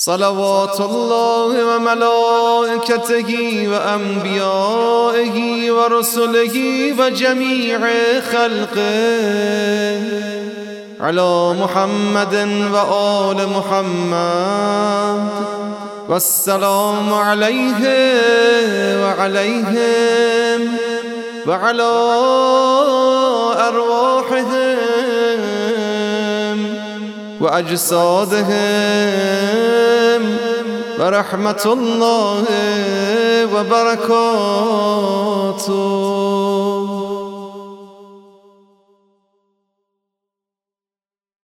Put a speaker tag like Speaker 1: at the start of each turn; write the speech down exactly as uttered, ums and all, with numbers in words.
Speaker 1: صلوات الله وملائكته وأنبيائه ورسله وجميع خلقه على محمد وآل محمد والسلام عليه وعليهم وعلى أرواحهم وأجسادهم ورحمة الله وبركاته.